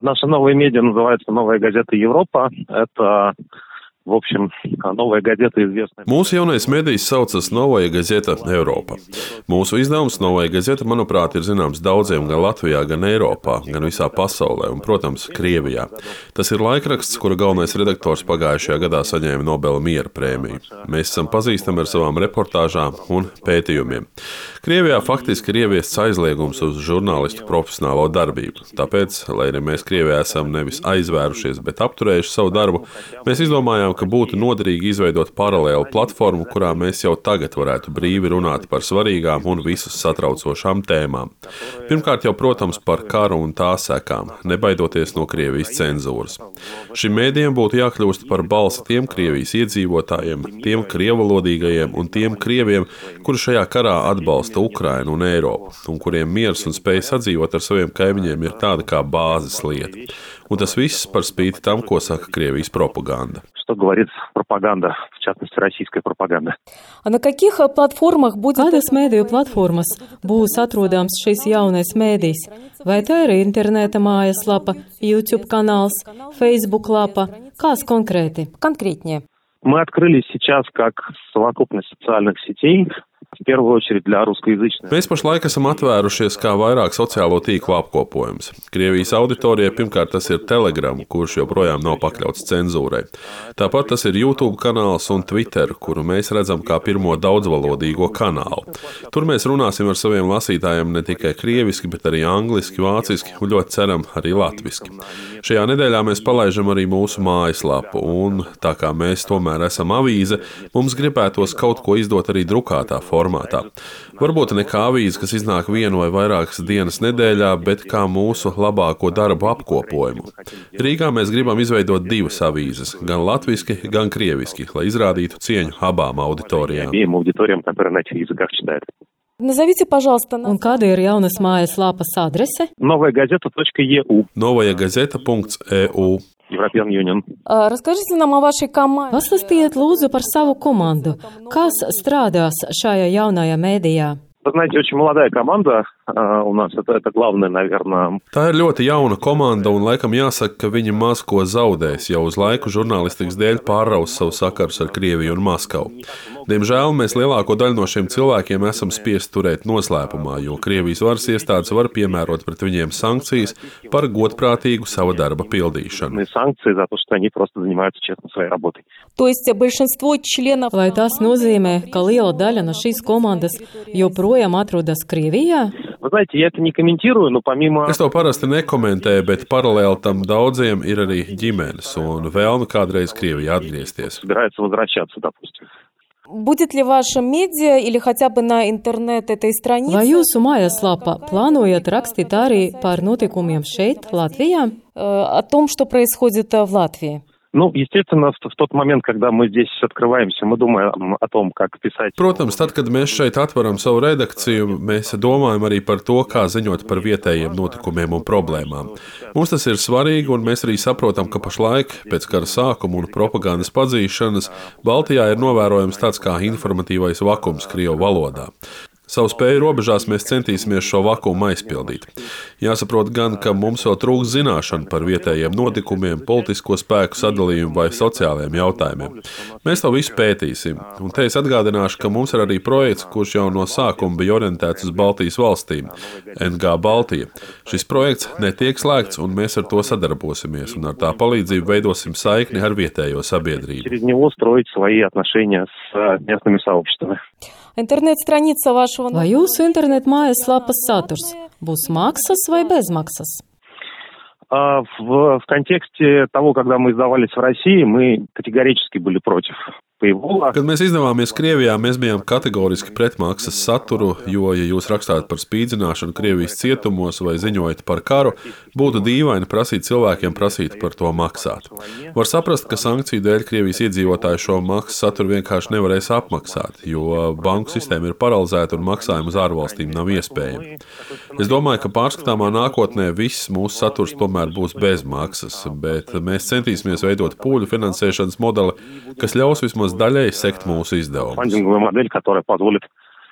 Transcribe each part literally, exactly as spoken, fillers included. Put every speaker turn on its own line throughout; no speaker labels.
Наша новая медиа называется «Новая газета Европа». Это, в общем, новая газета известная.
Mūsu jaunais medijs saucas Novaja Gazeta Eiropa. Mūsu izdevums Novaja Gazeta, manuprāt, ir zināms daudziem gan Latvijā, gan Eiropā, gan visā pasaulē un, protams, Krievijā. Tas ir laikraksts, kura galvenais redaktors pagājušajā gadā saņēma Nobela miera prēmiju. Mēs esam pazīstami ar savām reportāžām un pētījumiem. Krievijā faktiski ir ieviests aizliegums uz žurnālistu profesionālo darbību. Tāpēc, lai arī mēs Krievijā esam nevis aizvērušies, bet apturējuši savu darbu, mēs izdomājām, ka būtu noderīgi izveidot paralēlu platformu, kurā mēs jau tagad varētu brīvi runāt par svarīgām un visus satraucošām tēmām. Pirmkārt jau, protams, par karu un tā sekām, nebaidoties no Krievijas cenzūras. Šim mēdījam būtu jākļūst par balsi tiem Krievijas iedzīvotājiem, tiem krievalodīgajiem un tiem krieviem, kuri šajā karā atbalsta Ukrainu un Eiropu, un kuriem miers un spēja sadzīvot ar saviem kaimiņiem ir tāda kā bāzes lieta. Un tas viss par spīti tam, ko saka Krievijas propaganda.
Что говорит пропаганда, в частности, российская пропагanda.
А на каких платформах будет... Kādas mēdīju platformas būs atrodams šis jaunais mēdījis? Vai tā ir interneta mājaslapa, YouTube каналс, Facebook лапа? Kas конкретно? Конкретнее.
Мы открылись сейчас как совокупность социальных сетей, в первую очередь для русскоязычных.
Mēs pašlaik esam atvērušies kā vairāk sociālo tīklu apkopojums. Krievijas auditorijai pirmkārt tas ir Telegram, kurš joprojām nav pakļauts cenzūrai. Tāpat tas ir YouTube kanāls un Twitter, kuru mēs redzam kā pirmo daudzvalodīgo kanālu. Tur mēs runāsim ar saviem lasītājiem ne tikai krieviski, bet arī angliski, vāciski un ļoti ceram arī latviski. Šajā nedēļā mēs palaižam arī mūsu mājaslapu, un tā kā mēs tomēr esam avīze, mums gribētos kaut ko izdot arī drukātā formātā. Varbūt ne kā avīze, kas iznāk vienu vai vairākas dienas nedēļā, bet kā mūsu labāko darbu apkopojumu. Rīgā mēs gribam izveidot divas avīzes, gan latviski, gan krieviski, lai izrādītu cieņu abām auditorijām.
Назовите, пожалуйста, un kāda ir jaunas mājaslapas adrese?
novajagazeta.eu.
novajagazeta.eu.
European Union.
Расскажите нам о вашей команде. Pastāstiet lūdzu par savu komandu. Kas strādās šajā jaunajā mēdījā?
Вы знаете, очень молодая команда у нас, это, это главное, наверное.
Tā ir ļoti jauna komanda, un laikam jāsaka, ka viņi maz ko zaudēs, jau uz laiku žurnālistikas dēļ pārraus savu sakarus ar Krieviju un Maskavu. Diemžēl mēs lielāko daļu no šiem cilvēkiem esam spiest turēt noslēpumā, jo Krievijas varas iestādes var piemērot pret viņiem sankcijas par godprātīgu sava darba pildīšanu.
Sankcijas за то, что они просто занимаются честно своей работой.
То есть большинство членов... Vai tas nozīmē, ka liela daļa no šīs komandas joprojām atrodas Krievijā?
Вы знаете, я это не комментирую, но помимо...
Es to parasti nekomentēju, bet paralēli tam daudziem ir arī ģimenes un vēlme kādreiz Krievijā atgriezties.
Собираются возвращаться, допустим.
Будет ли ваша медиа или хотя бы на интернет этой странице? Vai jūsu mājaslapā plānojat rakstīt arī par notikumiem šeit, Latvijā? О том, что происходит в Латвии.
Nu, естественно, в, в тот момент, когда мы здесь открываемся, мы думаем о том, как писать.
Protams, tad, kad mēs šeit atveram savu redakciju, mēs domājam arī par to, kā ziņot par vietējiem notikumiem un problēmām. Mums tas ir svarīgi, un mēs arī saprotam, ka pašlaik, pēc kara sākuma un propagandas padzīšanas, Baltijā ir novērojams tāds kā informatīvais vakums Krievu valodā. Savu spēju robežās mēs centīsimies šo vakumu aizpildīt. Jāsaprot gan, ka mums vēl trūks zināšana par vietējiem notikumiem, politisko spēku sadalījumu vai sociālajiem jautājumiem. Mēs to visu pētīsim. Un te es atgādināšu, ka mums ir arī projekts, kurš jau no sākuma bija orientēts uz Baltijas valstīm – N G Baltija. Šis projekts netiek slēgts, un mēs ar to sadarbosimies, un ar tā palīdzību veidosim saikni ar vietējo sabiedrību.
Через него строить свои отношения с местными сообществами.
Интернет-страница вашего... Vai jūsu internet-mājaslapas saturs būs maksas vai bezmaksas?
В, в контексте того, когда мы издавались в России, мы категорически были против.
Kad mēs izdevāmies Krievijā, mēs bijām kategoriski pret maksas saturu, jo, ja jūs rakstāt par spīdzināšanu Krievijas cietumos vai ziņojat par karu, būtu dīvaini prasīt cilvēkiem prasīt par to maksāt. Var saprast, ka sankciju dēļ Krievijas iedzīvotāji šo maksas saturu vienkārši nevarēs apmaksāt, jo banku sistēma ir paralizēta un maksājumi uz ārvalstīm nav iespējami. Es domāju, ka pārskatāmā nākotnē viss mūsu saturs tomēr būs bez maksas, bet mēs centīsimies veidot pūļu finansēšanas modeli, kas ļaus vismaz daļai sekt mūsu izdevumus.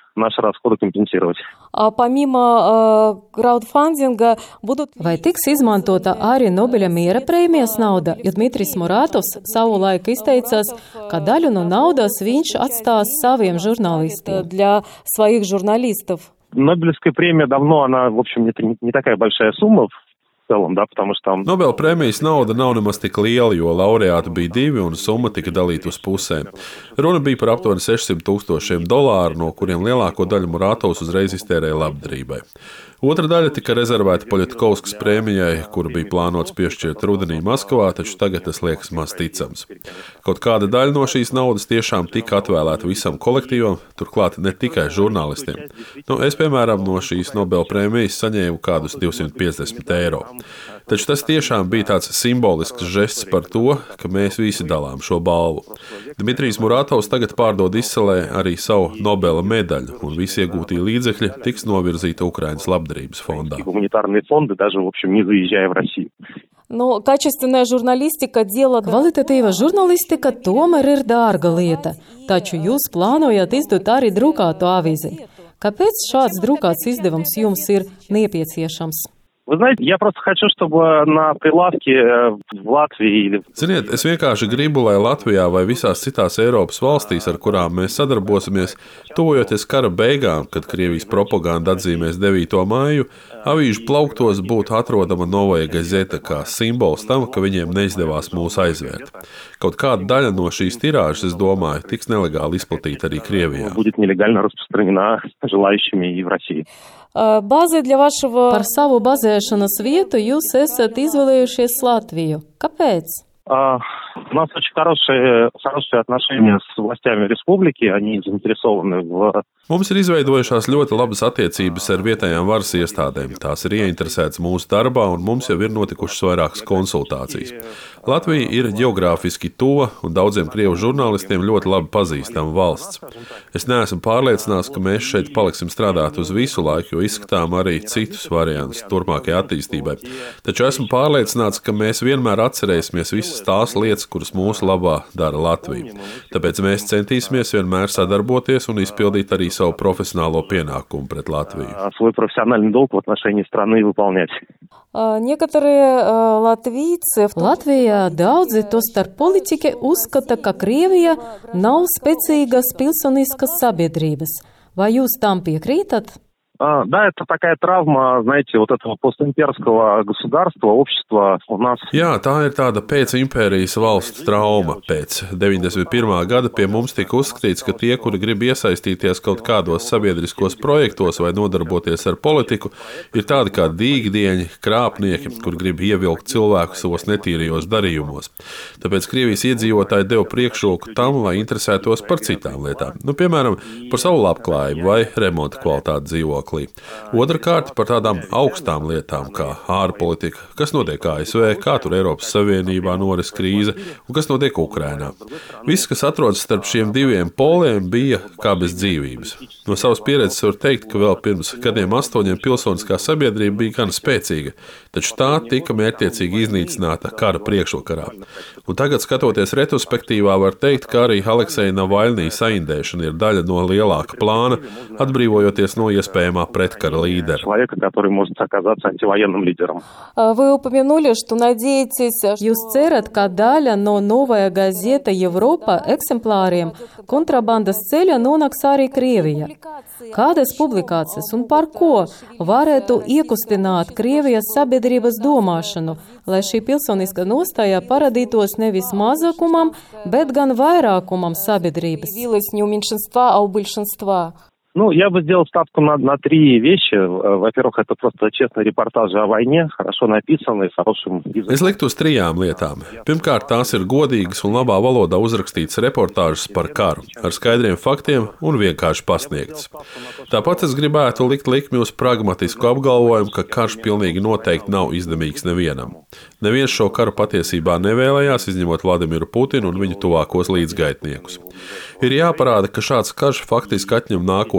наши расходы компенсировать.
А помимо краудфандинга будут... Vai tiks izmantota arī Nobeļa miera prēmijas nauda, jo Dmitrijs Muratovs savulaik izteicās, ka daļu no naudas viņš atstās saviem žurnālistiem. Для своих журналистов.
Нобелевская премия давно, она, в общем, это не, не такая большая сумма в целом, да, потому что там...
Nobel prēmijas nauda nav nemaz tik liela, jo laureāti bija divi un summa tika dalīta uz pusēm. Runa bija par aptuveni sešsimt tūkstošiem dolāru, no kuriem lielāko daļu Muratovs uzreiz iztērēja labdarībai. Otra daļa tika rezervēta Poļatkovskas prēmijai, kura bija plānots piešķirt rudenī Maskavā, taču tagad tas liekas maz ticams. Kaut kāda daļa no šīs naudas tiešām tika atvēlēta visam kolektīvam, turklāt ne tikai žurnālistiem. Nu, es, piemēram, no šīs Nobel prēmijas saņēmu kādus divsimt piecdesmit eiro. Taču tas tiešām bija tāds simbolisks žests par to, ka mēs visi dalām šo balvu. Dmitrijs Muratovs tagad pārdod izcelē arī savu Nobela medaļu, un visi iegūtie līdzekļi tiks novirzīti Ukrainas labdarības fondā.
Гуманитарные фонды, даже, в общем, не заезжая в Россию.
Nu, kачественная žurnālistika дело... Kvalitatīva žurnālistika tomēr ir dārga lieta, taču jūs plānojat izdot arī drukātu avīzi. Kāpēc šāds drukāts izdevums jums ir nepieciešams?
Вы знаете, я просто хочу, чтобы на прилавке в Латвии или...
Ziniet, es vienkārši gribu, lai Latvijā vai visās citās Eiropas valstīs, ar kurām mēs sadarbosimies, tuvojoties kara beigām, kad Krievijas propaganda atzīmēs devīto māju, avīžu plauktos būtu atrodama Novaja Gazeta kā simbols tam, ka viņiem neizdevās mūs aizvērt. Kaut kāda daļa no šīs tirāžas, es domāju, tiks nelegāli izplatīta arī Krievijā.
Будет нелегально распространена желающими и в России.
Bāzi для вашего... Par savu bazēšanas vietu jūs esat izvēlējušies Latviju. Kāpēc?
У нас очень хорошие, хорошие отношения с властями республики, они заинтересованы в...
Mums ir izveidojušās ļoti labas attiecības ar vietējām varas iestādēm. Tās ir ieinteresētas mūsu darbā, un mums jau ir notikušas vairākas konsultācijas. Latvija ir ģeogrāfiski tuva un daudziem krievu žurnālistiem ļoti labi pazīstama valsts. Es neesmu pārliecināts, ka mēs šeit paliksim strādāt uz visu laiku, jo izskatām arī citus variantus turpmākajai attīstībai. Taču esmu pārliecināts, ka mēs vienmēr atcerēsimies visas tās lietas, kuras mūsu labā dara Latvija. Tāpēc mēs centīsimies vienmēr sadarboties un izpildīt arī savu profesionālo pienākumu pret Latviju.
Свой профессиональный долг в отношении страны выполнять.
Некоторые латвийцы... Latvijā daudzi, to starp politiķi, uzskata, ka Krievija nav spēcīgas pilsoniskas sabiedrības. Vai jūs tam piekrītat?
Да, это такая травма, знаете, вот этого постимперского государства, общества у нас.
Jā, tā ir tāda pēcimpērijas valsts trauma. Pēc deviņdesmit pirmā gada pie mums tika uzskatīts, ka tie, kuri grib iesaistīties kaut kādos sabiedriskos projektos vai nodarboties ar politiku, ir tādi kā dīgdieņi, krāpnieki, kur grib ievilkt cilvēku savos netīrijos darījumos. Tāpēc Krievijas iedzīvotāji deva priekšroku tam, lai interesētos par citām lietām. Nu, piemēram, par savu labklājību vai remonta kvalitāti dzīvokli. Otrakārt par tādām augstām lietām kā ārpolitika, kas notiek A S V, kā tur Eiropas Savienībā noris krīze un kas notiek Ukrainā. Viss, kas atrodas starp šiem diviem poliem, bija kā bez dzīvības. No savas pieredzes var teikt, ka vēl pirms gadiem astoņiem pilsoniskā sabiedrība bija gan spēcīga, taču tā tika mērķtiecīgi iznīcināta kara priekšvakarā. Un tagad, skatoties retrospektīvā, var teikt, ka arī Alekseja Navaļnī saindēšana ir daļa no lielāka plāna, atbrīvojoties no iespējamā преткара лидера.
Человека, который может оказаться антивоенным лидером.
Вы упомянули, что надеетесь... Jūs cerat, ka daļa no Novaja Gazeta Европа eksemplāriem kontrabandas ceļa nonāks arī Krievijā. Kādas publikācijas un par ko varētu iekustināt Krievijas sabiedrības domāšanu, lai šī pilsoniska nostāja parādītos nevis mazākumam, bet gan vairākumam sabiedrības? Не у меньшинства, а у большинства.
Ну, я бы сделал ставку на, на три вещи. Во-первых, это просто честные репортажи о войне, хорошо написанные, с хорошим языком.
Es liktu uz trijām lietām. Pirmkārt, tās ir godīgas un labā valodā uzrakstītas reportāžas par karu, ar skaidriem faktiem un vienkārši pasniegtas. Tāpat es gribētu likt likmi uz pragmatisku apgalvojumu, ka karš pilnīgi noteikti nav izdevīgs nevienam. Neviens šo karu patiesībā nevēlējās, izņemot Vladimiru Putinu un viņu tuvākos līdzgaitniekus. Ir jāparāda, ka šāds karš faktiski atņem nākotni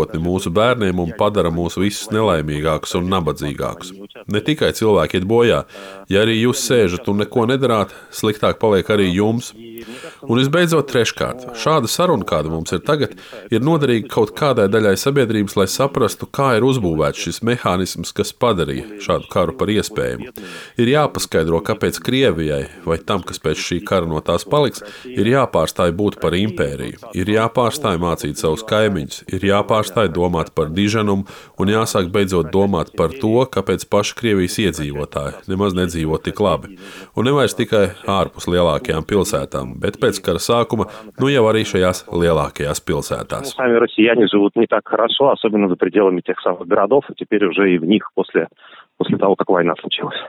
nākotni mūsu bērniem un padara mūs visus nelaimīgākus un nabadzīgākus. Ne tikai cilvēki iet bojā, ja arī jūs sēžat un neko nedarāt, sliktāk paliek arī jums. Un visbeidzot, treškārt, šāda saruna, kāda mums ir tagad, ir noderīga kaut kādai daļai sabiedrības, lai saprastu, kā ir uzbūvēts šis mehānisms, kas padarīja šādu karu par iespējamu. Ir jāpaskaidro, kāpēc Krievijai, vai tam, kas pēc šī kara no tās paliks, ir jāpārstāj būt par impēriju, ir jāpārstāj mācīt savus kaimiņus, ir jāpārstāj domāt par diženumu un jāsāk beidzot domāt par to, kāpēc paši Krievijas iedzīvotāji nemaz nedzīvo tik labi. Un nevairs tikai ārpus lielākajām pilsētām, bet pēc kara sākuma, nu jau arī šajās lielākajās pilsētās.
Сами россияне живут не так хорошо, особенно за пределами тех самых городов, и теперь уже и в них после, после того, как война случилась.